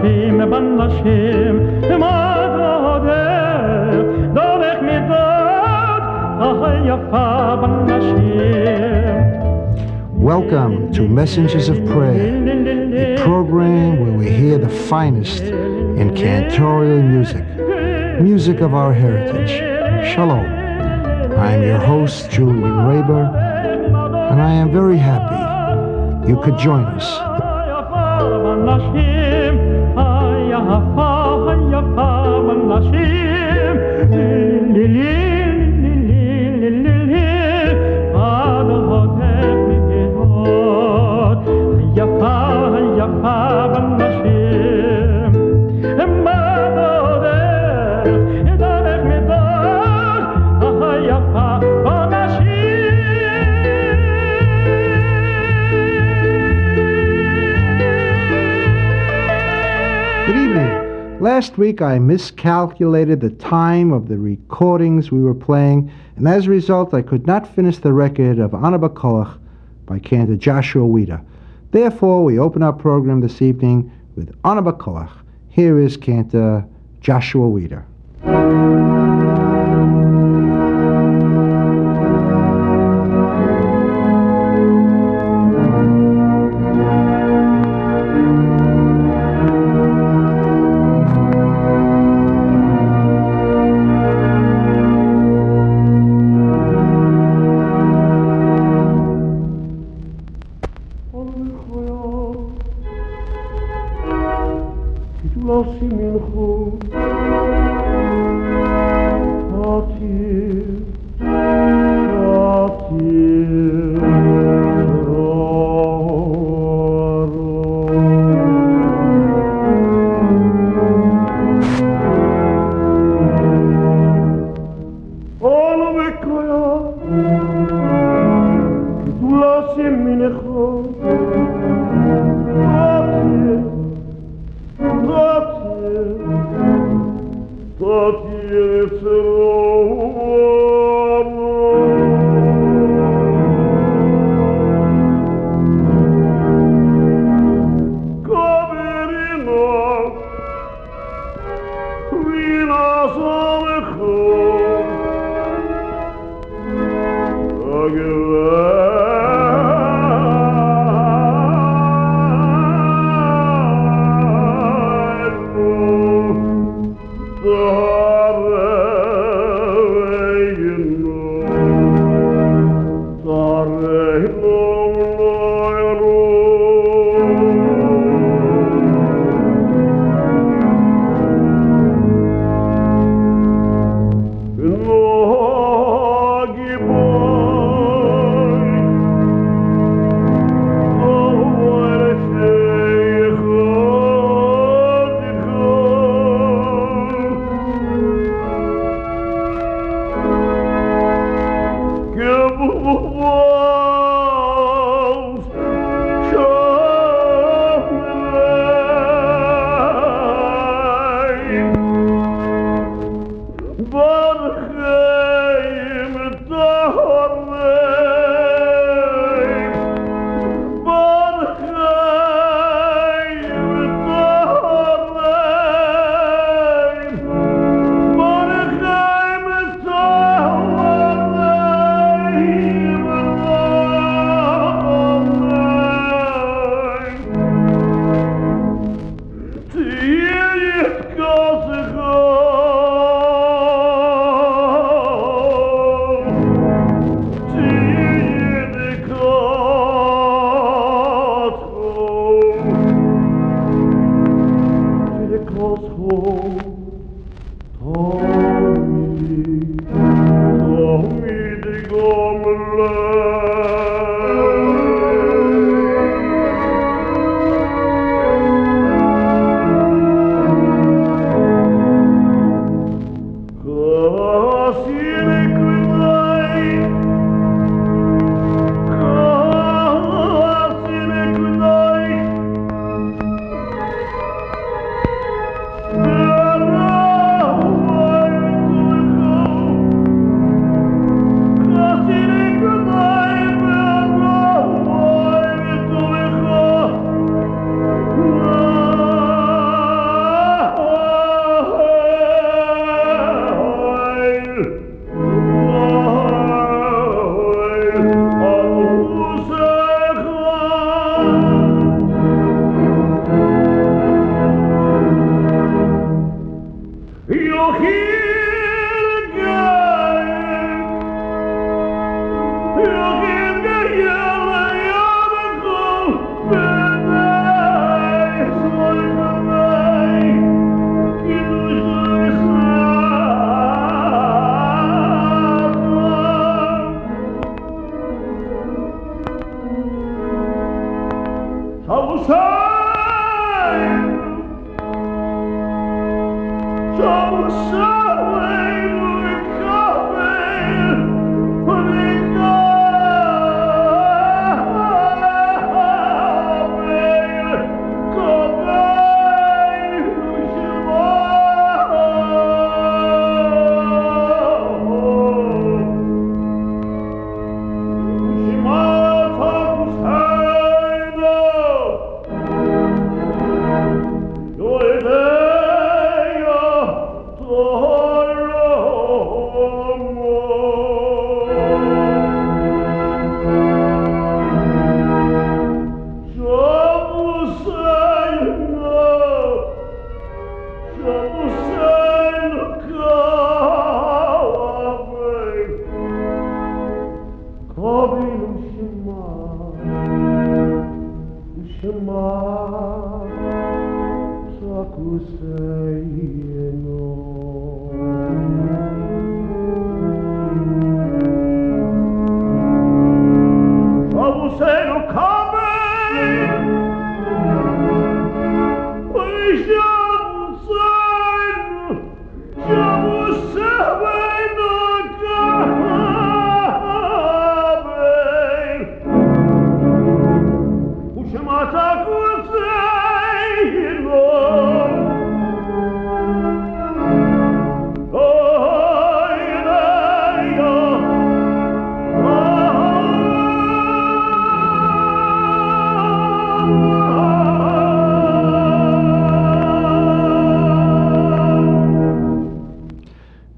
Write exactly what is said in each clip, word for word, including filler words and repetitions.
בנשים, בנשים, מדודר, דורך מדוד, היפה בנשים. Welcome to Messengers of Prayer, a program where we hear the finest in cantorial music, music of our heritage. Shalom. I am your host, Julian Raber, and I am very happy you could join us. Last week I miscalculated the time of the recordings we were playing, and as a result I could not finish the record of Ana B'Koach by Cantor Joshua Weeder. Therefore, we open our program this evening with Ana B'Koach. Here is Cantor Joshua Weeder.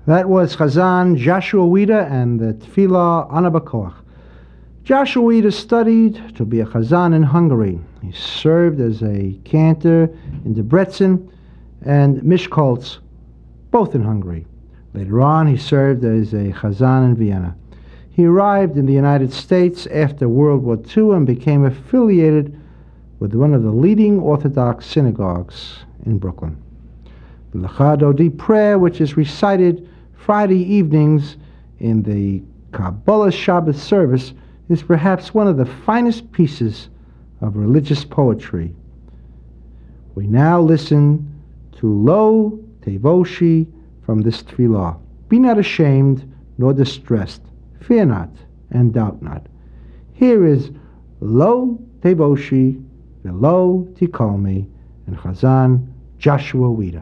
That was Chazan Joshua Weeder and the Tefillah Ana B'Koach. Joshua Weeder studied to be a Chazan in Hungary. He served as a cantor in Debrecen and Miskolc, both in Hungary. Later on, he served as a Chazan in Vienna. He arrived in the United States after World War Two and became affiliated with one of the leading Orthodox synagogues in Brooklyn. The Lecha Dodi prayer, which is recited Friday evenings in the Kabbalah Shabbat service, is perhaps one of the finest pieces of religious poetry. We now listen to Lo Tevoshi from this tefillah. Be not ashamed nor distressed, fear not and doubt not. Here is Lo Tevoshi, Velo Tikolmi, and Chazan Joshua Weeder.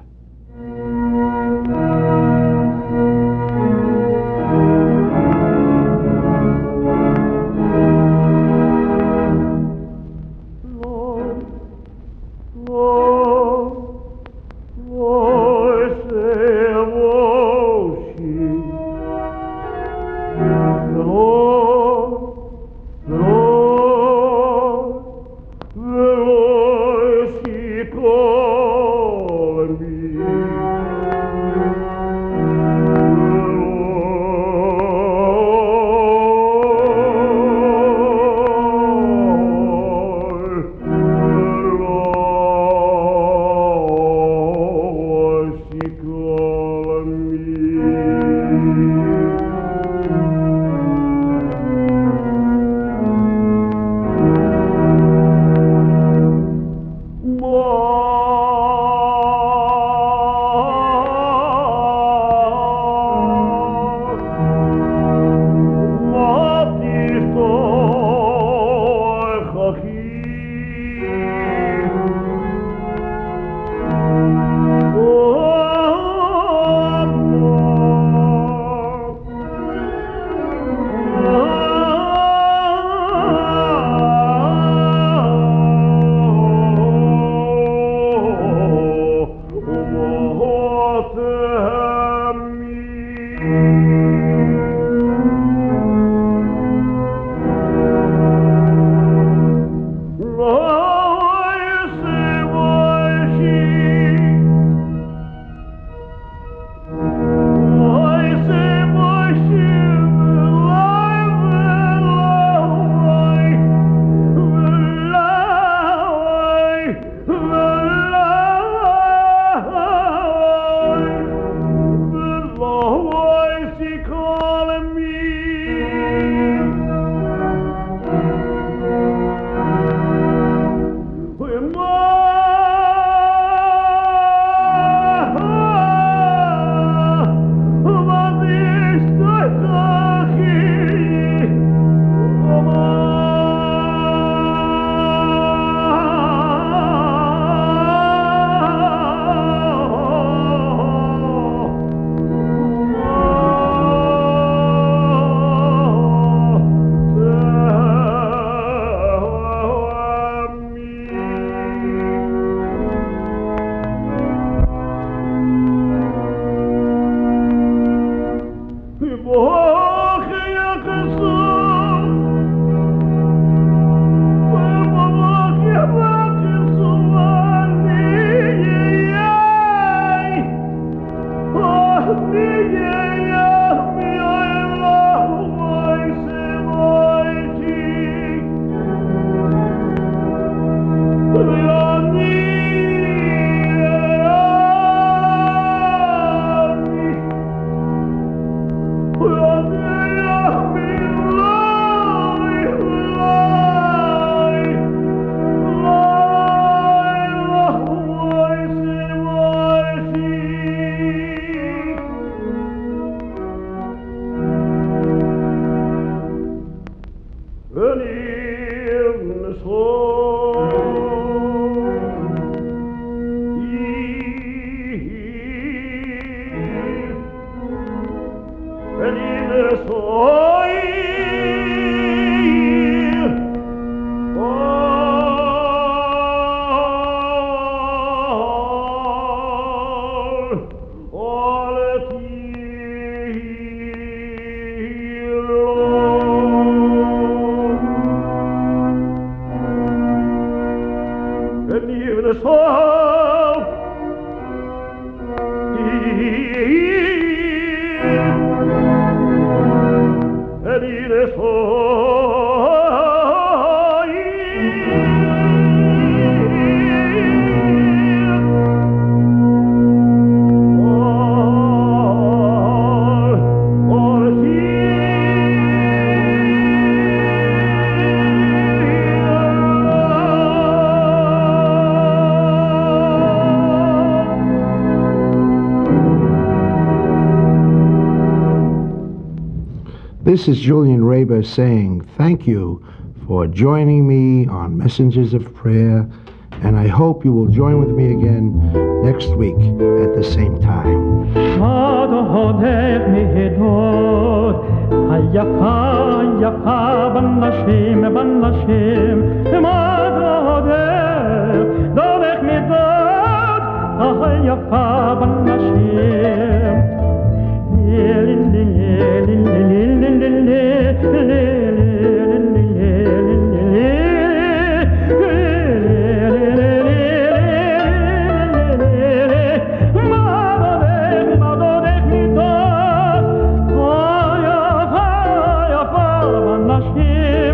This is Julian Raber saying thank you for joining me on Messengers of Prayer, and I hope you will join with me again next week at the same time.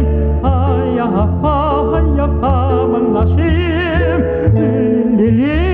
Lily